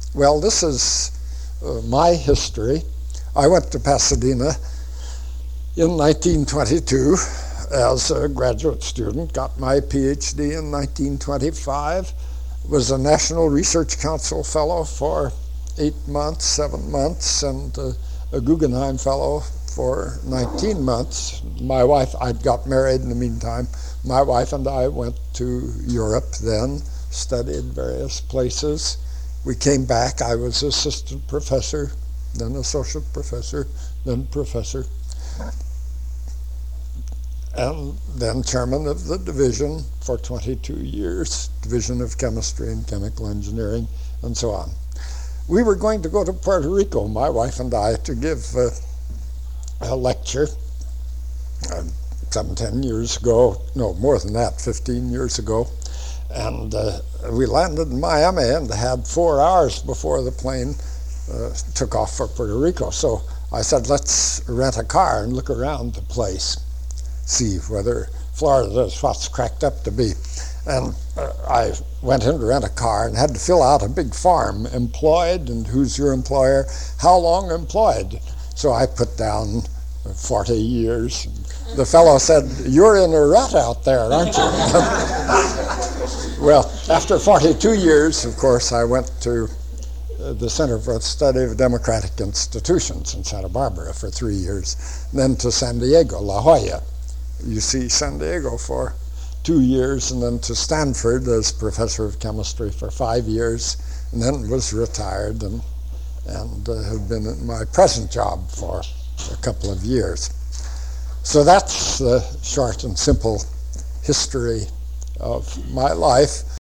Well, this is my history. I went to Pasadena in 1922 as a graduate student, got my PhD in 1925, was a National Research Council fellow for 8 months, 7 months, and a Guggenheim fellow for 19 months. My wife, I'd got married in the meantime. My wife and I went to Europe then, studied various places. We came back. I was assistant professor, then associate professor, then professor, and then chairman of the division for 22 years, Division of Chemistry and Chemical Engineering, and so on. We were going to go to Puerto Rico, my wife and I, to give a lecture 10 years ago, no, more than that, 15 years ago. And we landed in Miami and had 4 hours before the plane took off for Puerto Rico. So I said, let's rent a car and look around the place, see whether Florida is what's cracked up to be. And I went in to rent a car and had to fill out a big form, employed, and who's your employer, how long employed. So I put down 40 years. The fellow said, you're in a rut out there, aren't you? Well, after 42 years, of course, I went to the Center for the Study of Democratic Institutions in Santa Barbara for 3 years, then to San Diego, La Jolla, UC San Diego for 2 years, and then to Stanford as professor of chemistry for 5 years, and then was retired and have been in my present job for a couple of years. So that's the short and simple history of my life.